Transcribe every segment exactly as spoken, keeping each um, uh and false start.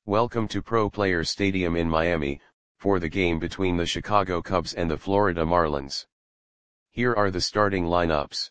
Welcome to Pro Players Stadium in Miami, for the game between the Chicago Cubs and the Florida Marlins. Here are the starting lineups.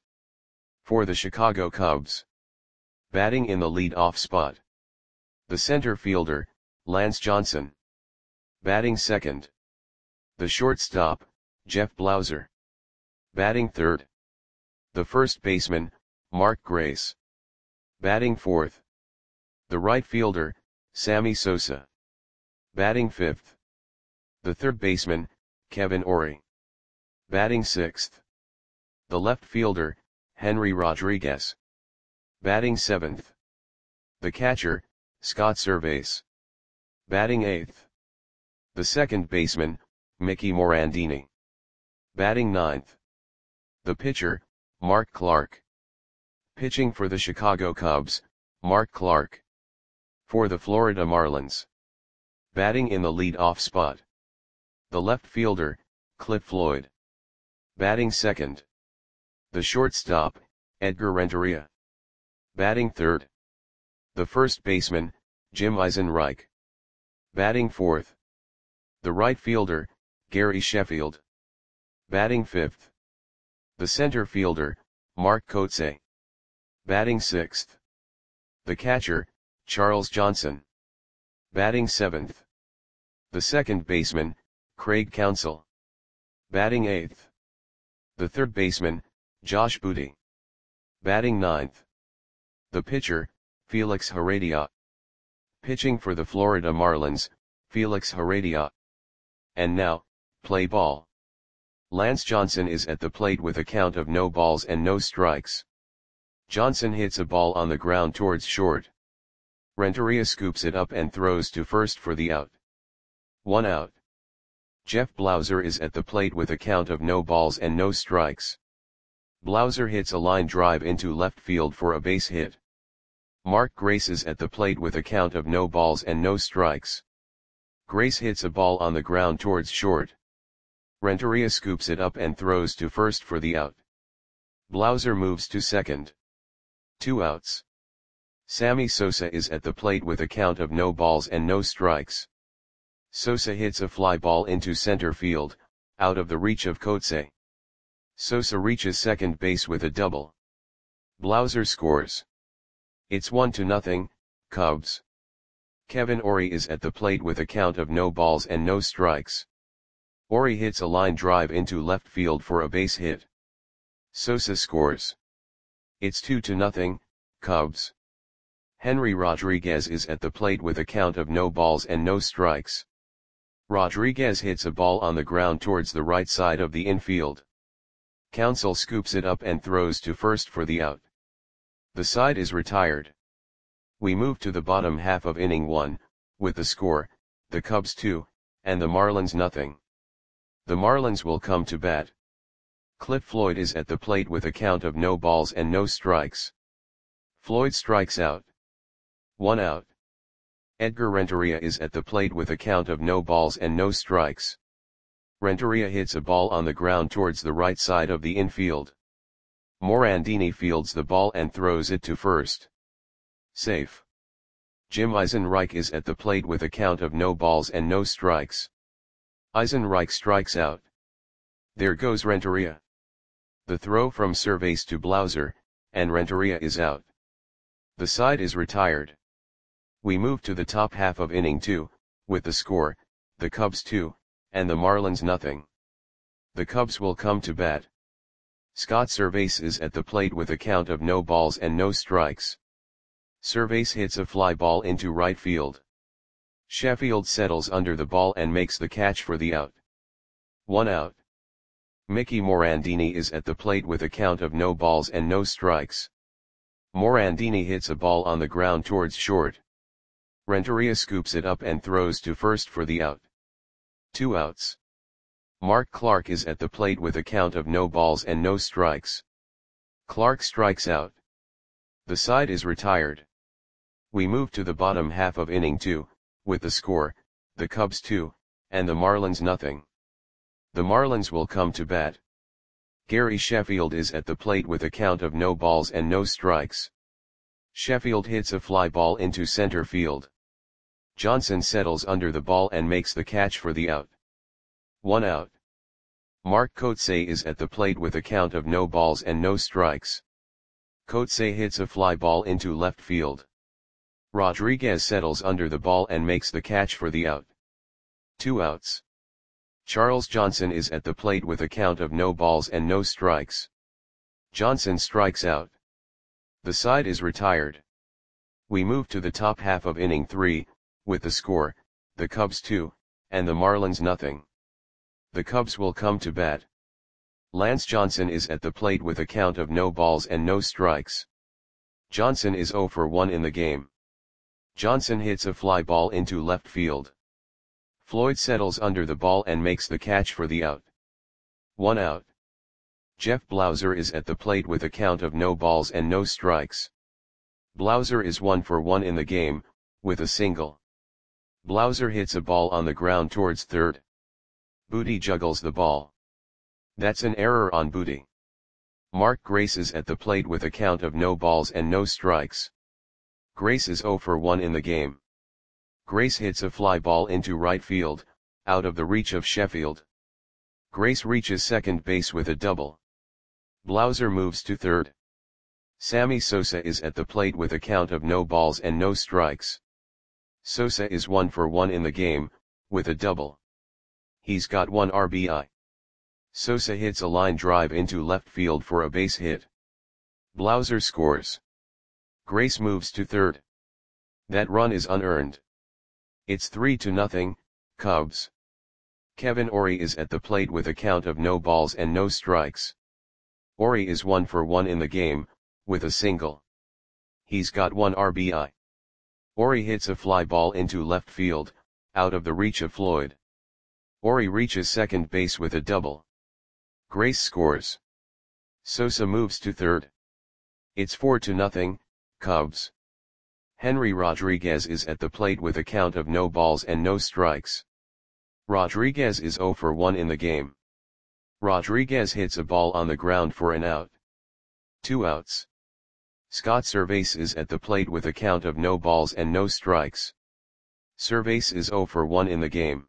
For the Chicago Cubs. Batting in the lead-off spot. The center fielder, Lance Johnson. Batting second. The shortstop, Jeff Blauser. Batting third. The first baseman, Mark Grace. Batting fourth. The right fielder, Sammy Sosa. Batting fifth. The third baseman, Kevin Orie. Batting sixth. The left fielder, Henry Rodriguez. Batting seventh. The catcher, Scott Servais. Batting eighth. The second baseman, Mickey Morandini. Batting ninth. The pitcher, Mark Clark. Pitching for the Chicago Cubs, Mark Clark. For the Florida Marlins. Batting in the lead-off spot. The left fielder, Cliff Floyd. Batting second. The shortstop, Edgar Renteria. Batting third. The first baseman, Jim Eisenreich. Batting fourth. The right fielder, Gary Sheffield. Batting fifth. The center fielder, Mark Kotsay. Batting sixth. The catcher, Charles Johnson. Batting seventh. The second baseman, Craig Counsell. Batting eighth. The third baseman, Josh Booty. Batting ninth. The pitcher, Felix Heredia. Pitching for the Florida Marlins, Felix Heredia. And now, play ball. Lance Johnson is at the plate with a count of no balls and no strikes. Johnson hits a ball on the ground towards short. Renteria scoops it up and throws to first for the out. One out. Jeff Blauser is at the plate with a count of no balls and no strikes. Blauser hits a line drive into left field for a base hit. Mark Grace is at the plate with a count of no balls and no strikes. Grace hits a ball on the ground towards short. Renteria scoops it up and throws to first for the out. Blauser moves to second. Two outs. Sammy Sosa is at the plate with a count of no balls and no strikes. Sosa hits a fly ball into center field, out of the reach of Kotsay. Sosa reaches second base with a double. Blauser scores. It's one to nothing, Cubs. Kevin Orie is at the plate with a count of no balls and no strikes. Orie hits a line drive into left field for a base hit. Sosa scores. It's two to nothing, Cubs. Henry Rodriguez is at the plate with a count of no balls and no strikes. Rodriguez hits a ball on the ground towards the right side of the infield. Counsell scoops it up and throws to first for the out. The side is retired. We move to the bottom half of inning one, with the score, the Cubs two, and the Marlins nothing. The Marlins will come to bat. Cliff Floyd is at the plate with a count of no balls and no strikes. Floyd strikes out. One out. Edgar Renteria is at the plate with a count of no balls and no strikes. Renteria hits a ball on the ground towards the right side of the infield. Morandini fields the ball and throws it to first. Safe. Jim Eisenreich is at the plate with a count of no balls and no strikes. Eisenreich strikes out. There goes Renteria. The throw from Servais to Blauser, and Renteria is out. The side is retired. We move to the top half of inning two, with the score, the Cubs two, and the Marlins nothing. The Cubs will come to bat. Scott Servais is at the plate with a count of no balls and no strikes. Servais hits a fly ball into right field. Sheffield settles under the ball and makes the catch for the out. One out. Mickey Morandini is at the plate with a count of no balls and no strikes. Morandini hits a ball on the ground towards short. Renteria scoops it up and throws to first for the out. Two outs. Mark Clark is at the plate with a count of no balls and no strikes. Clark strikes out. The side is retired. We move to the bottom half of inning two, with the score, the Cubs two, and the Marlins nothing. The Marlins will come to bat. Gary Sheffield is at the plate with a count of no balls and no strikes. Sheffield hits a fly ball into center field. Johnson settles under the ball and makes the catch for the out. One out. Mark Kotsay is at the plate with a count of no balls and no strikes. Kotsay hits a fly ball into left field. Rodriguez settles under the ball and makes the catch for the out. Two outs. Charles Johnson is at the plate with a count of no balls and no strikes. Johnson strikes out. The side is retired. We move to the top half of inning three, with the score, the Cubs two, and the Marlins nothing. The Cubs will come to bat. Lance Johnson is at the plate with a count of no balls and no strikes. Johnson is oh for one in the game. Johnson hits a fly ball into left field. Floyd settles under the ball and makes the catch for the out. One out. Jeff Blauser is at the plate with a count of no balls and no strikes. Blauser is one for one in the game, with a single. Blauser hits a ball on the ground towards third. Booty juggles the ball. That's an error on Booty. Mark Grace is at the plate with a count of no balls and no strikes. Grace is oh for one in the game. Grace hits a fly ball into right field, out of the reach of Sheffield. Grace reaches second base with a double. Blauser moves to third. Sammy Sosa is at the plate with a count of no balls and no strikes. Sosa is one for one in the game, with a double. He's got one R B I. Sosa hits a line drive into left field for a base hit. Blauser scores. Grace moves to third. That run is unearned. It's three to nothing, Cubs. Kevin Orie is at the plate with a count of no balls and no strikes. Orie is one for one in the game, with a single. He's got one R B I. Orie hits a fly ball into left field, out of the reach of Floyd. Orie reaches second base with a double. Grace scores. Sosa moves to third. It's four to nothing, Cubs. Henry Rodriguez is at the plate with a count of no balls and no strikes. Rodriguez is oh for one in the game. Rodriguez hits a ball on the ground for an out. Two outs. Scott Servais is at the plate with a count of no balls and no strikes. Servais is oh for one in the game.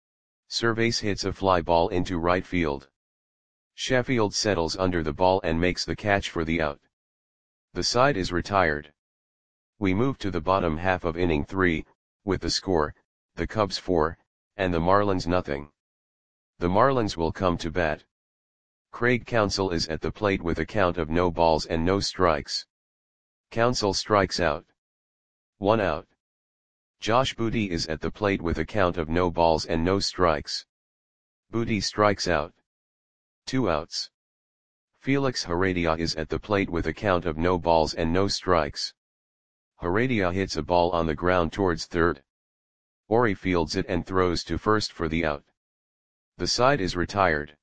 Servais hits a fly ball into right field. Sheffield settles under the ball and makes the catch for the out. The side is retired. We move to the bottom half of inning three, with the score, the Cubs four, and the Marlins nothing. The Marlins will come to bat. Craig Counsell is at the plate with a count of no balls and no strikes. Counsell strikes out. One out. Josh Booty is at the plate with a count of no balls and no strikes. Booty strikes out. Two outs. Felix Heredia is at the plate with a count of no balls and no strikes. Heredia hits a ball on the ground towards third. Orie fields it and throws to first for the out. The side is retired.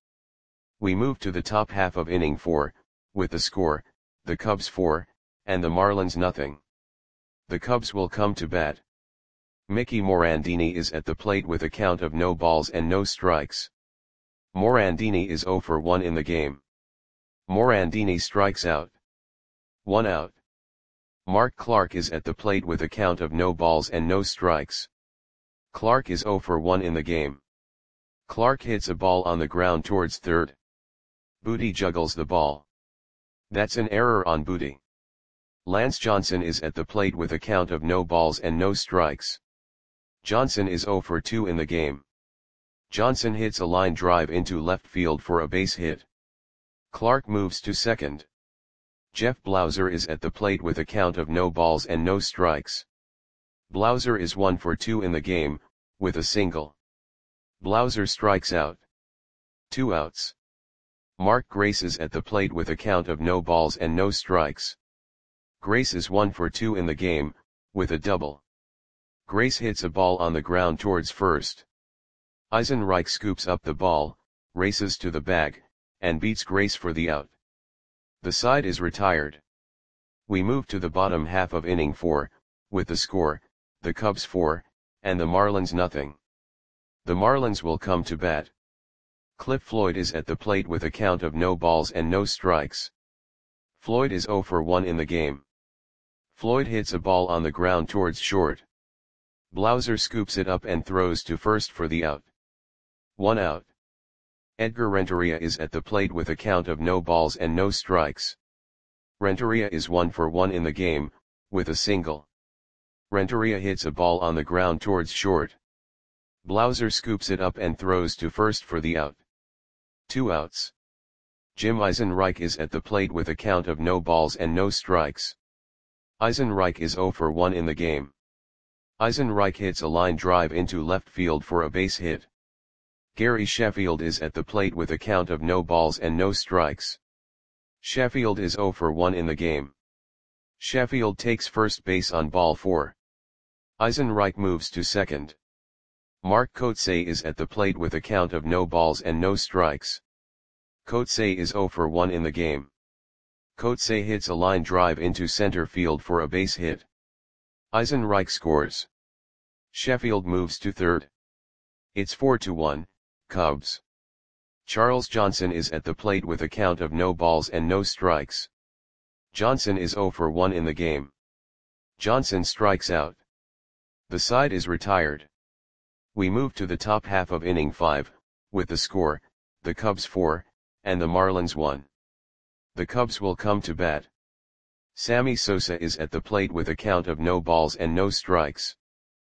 We move to the top half of inning four, with the score, the Cubs four, and the Marlins nothing. The Cubs will come to bat. Mickey Morandini is at the plate with a count of no balls and no strikes. Morandini is oh for one in the game. Morandini strikes out. One out. Mark Clark is at the plate with a count of no balls and no strikes. Clark is oh for one in the game. Clark hits a ball on the ground towards third. Booty juggles the ball. That's an error on Booty. Lance Johnson is at the plate with a count of no balls and no strikes. Johnson is oh for two in the game. Johnson hits a line drive into left field for a base hit. Clark moves to second. Jeff Blauser is at the plate with a count of no balls and no strikes. Blauser is one for two in the game, with a single. Blauser strikes out. Two outs. Mark Grace is at the plate with a count of no balls and no strikes. Grace is one for two in the game, with a double. Grace hits a ball on the ground towards first. Eisenreich scoops up the ball, races to the bag, and beats Grace for the out. The side is retired. We move to the bottom half of inning four, with the score, the Cubs four, and the Marlins nothing. The Marlins will come to bat. Cliff Floyd is at the plate with a count of no balls and no strikes. Floyd is oh for one in the game. Floyd hits a ball on the ground towards short. Blauser scoops it up and throws to first for the out. One out. Edgar Renteria is at the plate with a count of no balls and no strikes. Renteria is one for one in the game, with a single. Renteria hits a ball on the ground towards short. Blauser scoops it up and throws to first for the out. Two outs. Jim Eisenreich is at the plate with a count of no balls and no strikes. Eisenreich is zero for one in the game. Eisenreich hits a line drive into left field for a base hit. Gary Sheffield is at the plate with a count of no balls and no strikes. Sheffield is zero for one in the game. Sheffield takes first base on ball four. Eisenreich moves to second. Mark Kotsay is at the plate with a count of no balls and no strikes. Kotsay is zero for one in the game. Kotsay hits a line drive into center field for a base hit. Eisenreich scores. Sheffield moves to third. It's four to one, Cubs. Charles Johnson is at the plate with a count of no balls and no strikes. Johnson is zero for one in the game. Johnson strikes out. The side is retired. We move to the top half of inning five, with the score, the Cubs four, and the Marlins one. The Cubs will come to bat. Sammy Sosa is at the plate with a count of no balls and no strikes.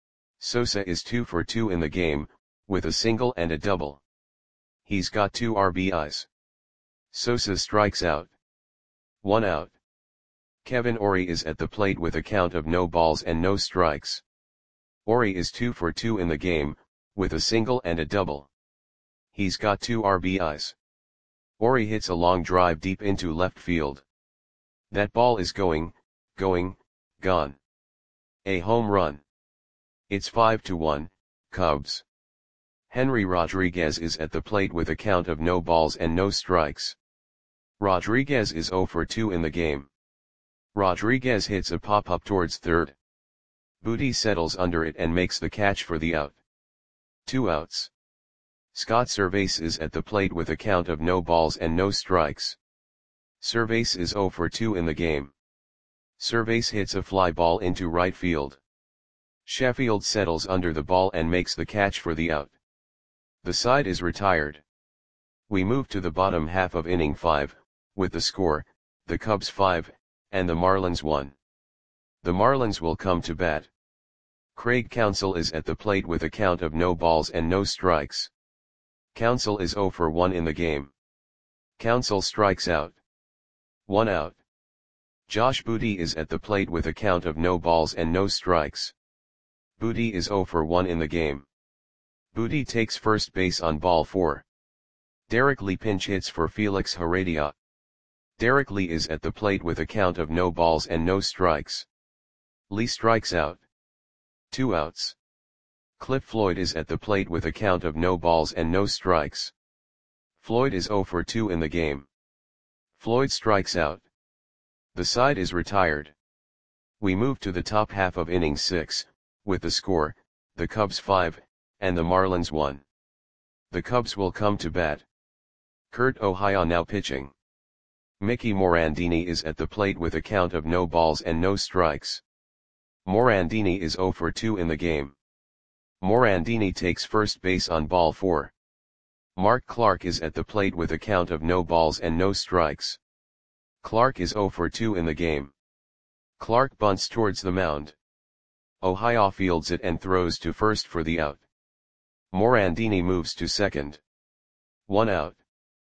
Sosa is two for two in the game, with a single and a double. He's got two R B Is. Sosa strikes out. One out. Kevin Orie is at the plate with a count of no balls and no strikes. Orie is two for two in the game, with a single and a double. He's got two R B Is. Orie hits a long drive deep into left field. That ball is going, going, gone. A home run. It's five to one, Cubs. Henry Rodriguez is at the plate with a count of no balls and no strikes. Rodriguez is zero for two in the game. Rodriguez hits a pop-up towards third. Booty settles under it and makes the catch for the out. Two outs. Scott Servais is at the plate with a count of no balls and no strikes. Servais is zero for two in the game. Servais hits a fly ball into right field. Sheffield settles under the ball and makes the catch for the out. The side is retired. We move to the bottom half of inning five, with the score, the Cubs five, and the Marlins one. The Marlins will come to bat. Craig Counsell is at the plate with a count of no balls and no strikes. Counsell is zero for one in the game. Counsell strikes out. One out. Josh Booty is at the plate with a count of no balls and no strikes. Booty is zero for one in the game. Booty takes first base on ball four. Derek Lee pinch hits for Felix Heredia. Derek Lee is at the plate with a count of no balls and no strikes. Lee strikes out. Two outs. Cliff Floyd is at the plate with a count of no balls and no strikes. Floyd is zero for two in the game. Floyd strikes out. The side is retired. We move to the top half of inning six, with the score, the Cubs five, and the Marlins one. The Cubs will come to bat. Kurt Ohio now pitching. Mickey Morandini is at the plate with a count of no balls and no strikes. Morandini is zero for two in the game. Morandini takes first base on ball four. Mark Clark is at the plate with a count of no balls and no strikes. Clark is zero for two in the game. Clark bunts towards the mound. Ohio fields it and throws to first for the out. Morandini moves to second. One out.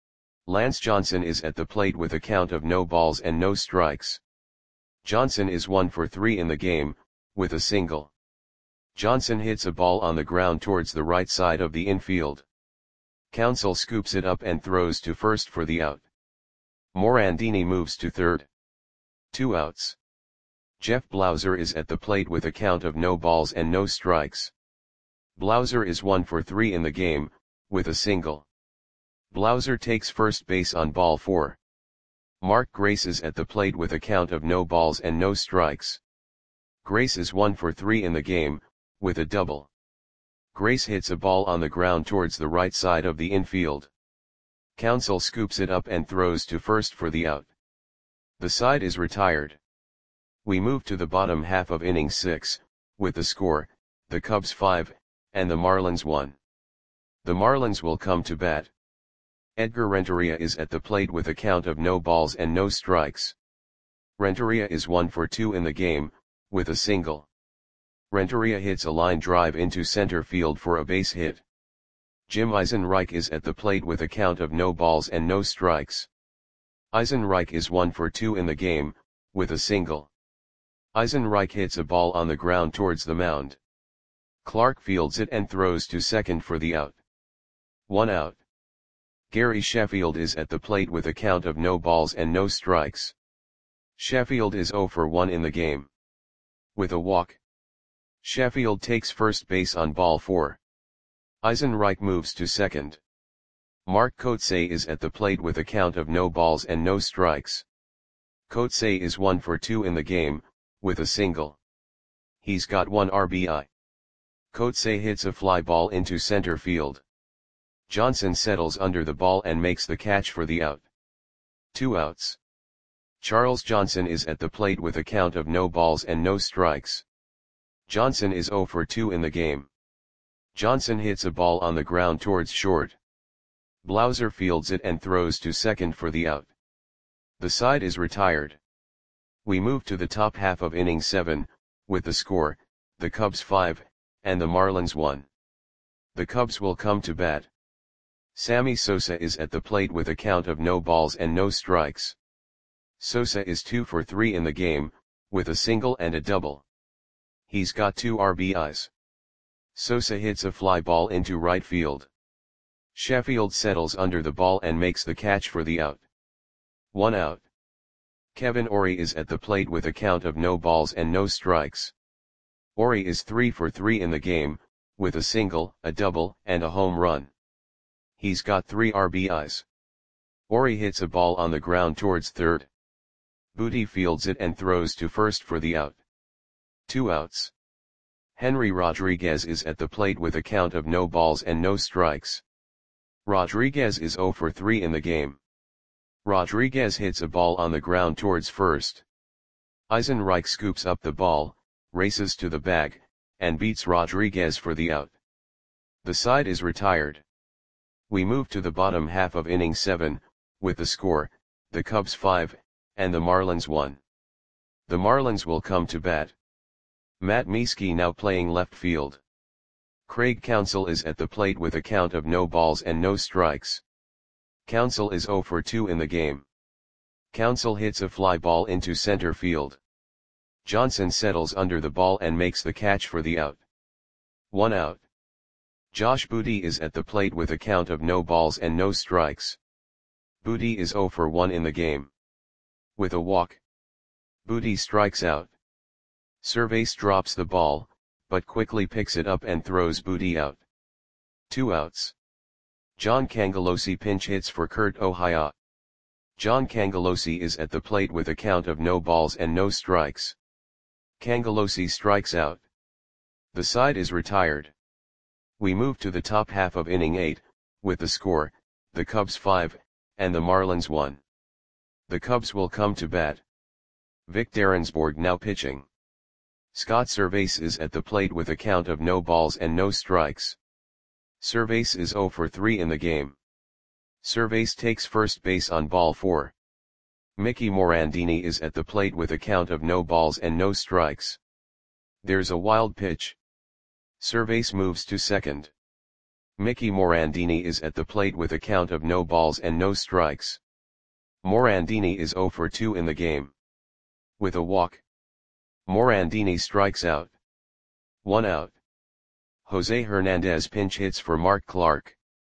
Lance Johnson is at the plate with a count of no balls and no strikes. Johnson is one for three in the game, with a single. Johnson hits a ball on the ground towards the right side of the infield. Counsell scoops it up and throws to first for the out. Morandini moves to third. Two outs. Jeff Blauser is at the plate with a count of no balls and no strikes. Blauser is one for three in the game, with a single. Blauser takes first base on ball four. Mark Grace is at the plate with a count of no balls and no strikes. Grace is one for three in the game, with a double. Grace hits a ball on the ground towards the right side of the infield. Counsell scoops it up and throws to first for the out. The side is retired. We move to the bottom half of inning six, with the score, the Cubs five, and the Marlins one. The Marlins will come to bat. Edgar Renteria is at the plate with a count of no balls and no strikes. Renteria is one for two in the game, with a single. Renteria hits a line drive into center field for a base hit. Jim Eisenreich is at the plate with a count of no balls and no strikes. Eisenreich is one for two in the game, with a single. Eisenreich hits a ball on the ground towards the mound. Clark fields it and throws to second for the out. One out. Gary Sheffield is at the plate with a count of no balls and no strikes. Sheffield is zero for one in the game. With a walk. Sheffield takes first base on ball four. Eisenreich moves to second. Mark Kotsay is at the plate with a count of no balls and no strikes. Kotsay is one for two in the game, with a single. He's got one R B I. Kotsay hits a fly ball into center field. Johnson settles under the ball and makes the catch for the out. Two outs. Charles Johnson is at the plate with a count of no balls and no strikes. Johnson is zero for two in the game. Johnson hits a ball on the ground towards short. Blauser fields it and throws to second for the out. The side is retired. We move to the top half of inning seven, with the score, the Cubs five, and the Marlins one. The Cubs will come to bat. Sammy Sosa is at the plate with a count of no balls and no strikes. Sosa is two for three in the game, with a single and a double. He's got two R B Is. Sosa hits a fly ball into right field. Sheffield settles under the ball and makes the catch for the out. One out. Kevin Orie is at the plate with a count of no balls and no strikes. Orie is three for three in the game, with a single, a double, and a home run. He's got three R B Is. Orie hits a ball on the ground towards third. Booty fields it and throws to first for the out. Two outs. Henry Rodriguez is at the plate with a count of no balls and no strikes. Rodriguez is zero for three in the game. Rodriguez hits a ball on the ground towards first. Eisenreich scoops up the ball, races to the bag, and beats Rodriguez for the out. The side is retired. We move to the bottom half of inning seven, with the score, the Cubs five, and the Marlins one. The Marlins will come to bat. Matt Mieske now playing left field. Craig Counsell is at the plate with a count of no balls and no strikes. Counsell is zero for two in the game. Counsell hits a fly ball into center field. Johnson settles under the ball and makes the catch for the out. One out. Josh Booty is at the plate with a count of no balls and no strikes. Booty is zero for one in the game. With a walk. Booty strikes out. Cervase drops the ball, but quickly picks it up and throws Booty out. Two outs. John Cangelosi pinch hits for Kurt Ohio. John Cangelosi is at the plate with a count of no balls and no strikes. Cangelosi strikes out. The side is retired. We move to the top half of inning eight, with the score, the Cubs five, and the Marlins one. The Cubs will come to bat. Vic Derensborg now pitching. Scott Cervase is at the plate with a count of no balls and no strikes. Cervase is zero for three in the game. Cervase takes first base on ball four. Mickey Morandini is at the plate with a count of no balls and no strikes. There's a wild pitch. Cervase moves to second. Mickey Morandini is at the plate with a count of no balls and no strikes. Morandini is zero for two in the game. With a walk. Morandini strikes out. One out. Jose Hernandez pinch hits for Mark Clark.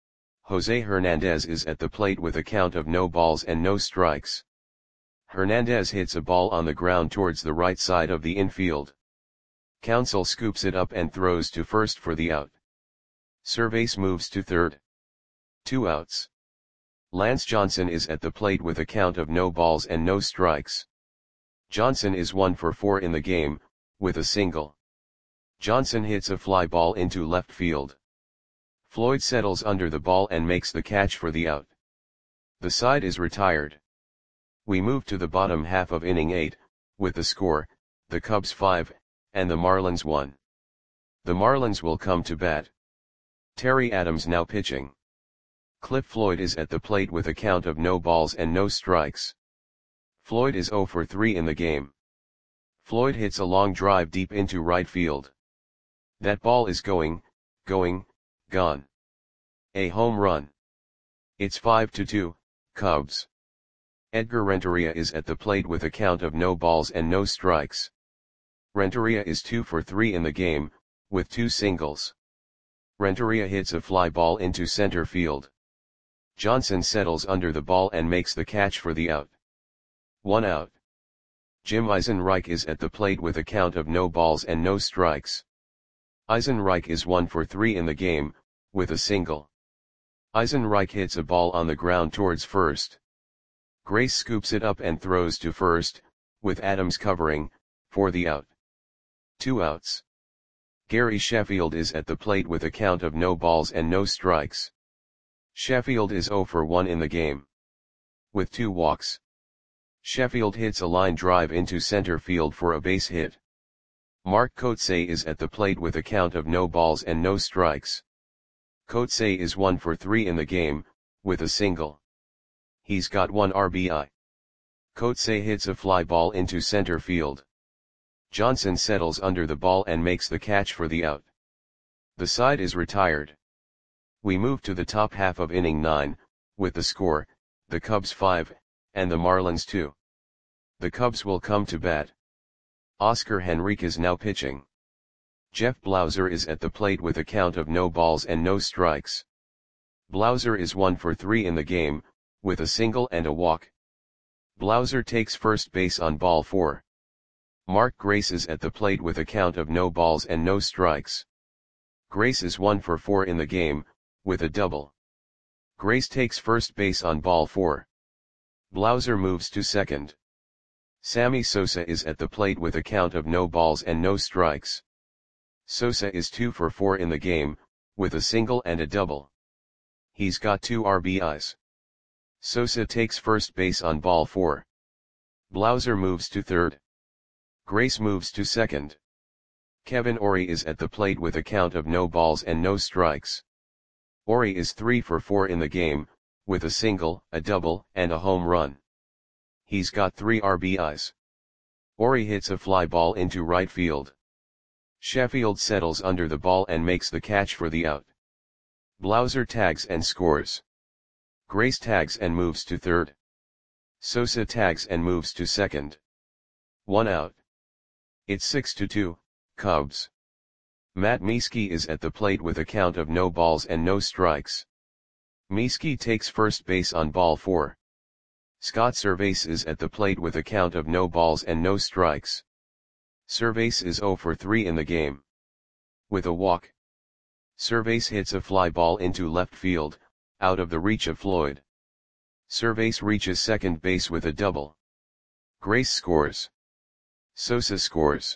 Jose Hernandez is at the plate with a count of no balls and no strikes. Hernandez hits a ball on the ground towards the right side of the infield. Counsell scoops it up and throws to first for the out. Cervase moves to third. Two outs. Lance Johnson is at the plate with a count of no balls and no strikes. Johnson is one for four in the game, with a single. Johnson hits a fly ball into left field. Floyd settles under the ball and makes the catch for the out. The side is retired. We move to the bottom half of inning eight, with the score, the Cubs five, and the Marlins one. The Marlins will come to bat. Terry Adams now pitching. Cliff Floyd is at the plate with a count of no balls and no strikes. Floyd is oh for three in the game. Floyd hits a long drive deep into right field. That ball is going, going, gone. A home run. It's five to two, Cubs. Edgar Renteria is at the plate with a count of no balls and no strikes. Renteria is two for three in the game, with two singles. Renteria hits a fly ball into center field. Johnson settles under the ball and makes the catch for the out. One out. Jim Eisenreich is at the plate with a count of no balls and no strikes. Eisenreich is one for three in the game, with a single. Eisenreich hits a ball on the ground towards first. Grace scoops it up and throws to first, with Adams covering, for the out. Two outs. Gary Sheffield is at the plate with a count of no balls and no strikes. Sheffield is oh for one in the game. With two walks. Sheffield hits a line drive into center field for a base hit. Mark Kotsay is at the plate with a count of no balls and no strikes. Kotsay is one for three in the game, with a single. He's got one R B I. Kotsay hits a fly ball into center field. Johnson settles under the ball and makes the catch for the out. The side is retired. We move to the top half of inning nine, with the score, the Cubs five, and the Marlins two. The Cubs will come to bat. Oscar Henrique is now pitching. Jeff Blauser is at the plate with a count of no balls and no strikes. Blauser is one for three in the game, with a single and a walk. Blauser takes first base on ball four. Mark Grace is at the plate with a count of no balls and no strikes. Grace is one for four in the game, with a double. Grace takes first base on ball four. Blauser moves to second. Sammy Sosa is at the plate with a count of no balls and no strikes. Sosa is two for four in the game, with a single and a double. He's got two R B Is. Sosa takes first base on ball four. Blauser moves to third. Grace moves to second. Kevin Orie is at the plate with a count of no balls and no strikes. Orie is three for four in the game, with a single, a double, and a home run. He's got three R B Is. Orie hits a fly ball into right field. Sheffield settles under the ball and makes the catch for the out. Blauser tags and scores. Grace tags and moves to third. Sosa tags and moves to second. One out. It's six to two, Cubs. Matt Mieske is at the plate with a count of no balls and no strikes. Mieske takes first base on ball four. Scott Servais is at the plate with a count of no balls and no strikes. Servais is oh for three in the game. With a walk. Servais hits a fly ball into left field, out of the reach of Floyd. Servais reaches second base with a double. Grace scores. Sosa scores.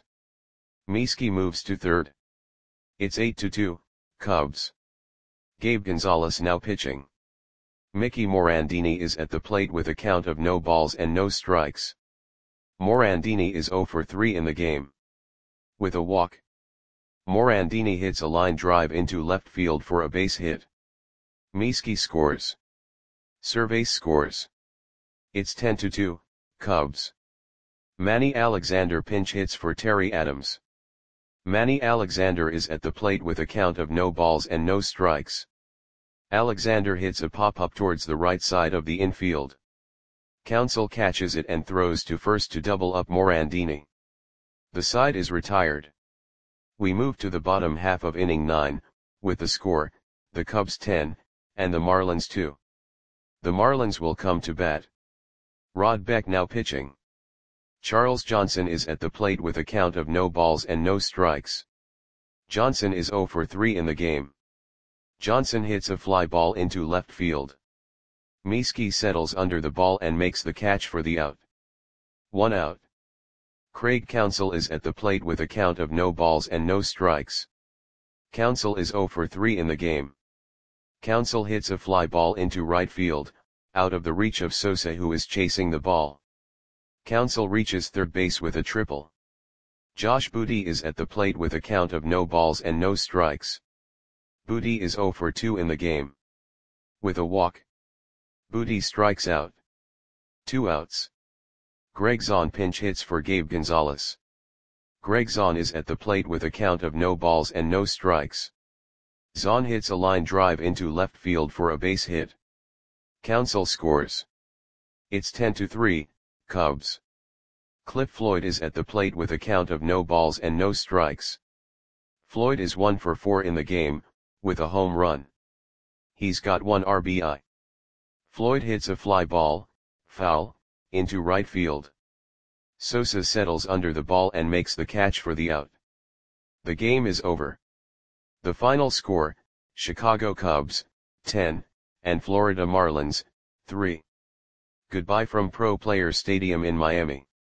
Mieske moves to third. It's eight to two, Cubs. Gabe Gonzalez now pitching. Mickey Morandini is at the plate with a count of no balls and no strikes. Morandini is oh for three in the game. With a walk. Morandini hits a line drive into left field for a base hit. Mieske scores. Servais scores. It's ten to two, Cubs. Manny Alexander pinch hits for Terry Adams. Manny Alexander is at the plate with a count of no balls and no strikes. Alexander hits a pop-up towards the right side of the infield. Counsell catches it and throws to first to double up Morandini. The side is retired. We move to the bottom half of inning nine, with the score, the Cubs ten, and the Marlins two. The Marlins will come to bat. Rod Beck now pitching. Charles Johnson is at the plate with a count of no balls and no strikes. Johnson is oh for three in the game. Johnson hits a fly ball into left field. Mieske settles under the ball and makes the catch for the out. One out. Craig Counsell is at the plate with a count of no balls and no strikes. Counsell is oh for three in the game. Counsell hits a fly ball into right field, out of the reach of Sosa who is chasing the ball. Counsell reaches third base with a triple. Josh Booty is at the plate with a count of no balls and no strikes. Booty is zero for two in the game. With a walk, Booty strikes out. Two outs. Greg Zahn pinch hits for Gabe Gonzalez. Greg Zahn is at the plate with a count of no balls and no strikes. Zahn hits a line drive into left field for a base hit. Counsell scores. It's ten to three, Cubs. Cliff Floyd is at the plate with a count of no balls and no strikes. Floyd is one for four in the game, with a home run. He's got one R B I. Floyd hits a fly ball, foul, into right field. Sosa settles under the ball and makes the catch for the out. The game is over. The final score, Chicago Cubs, ten, and Florida Marlins, three. Goodbye from Pro Players Stadium in Miami.